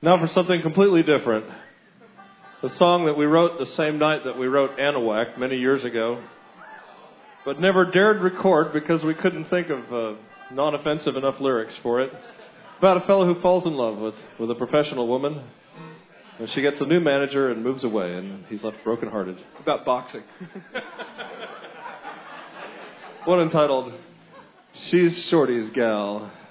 Now for something completely different. A song that we wrote the same night that we wrote Anahuac many years ago, but never dared record because we couldn't think of non-offensive enough lyrics for it. About a fellow who falls in love with a professional woman, and she gets a new manager and moves away, and he's left brokenhearted. About boxing. One entitled, She's Shorty's Gal.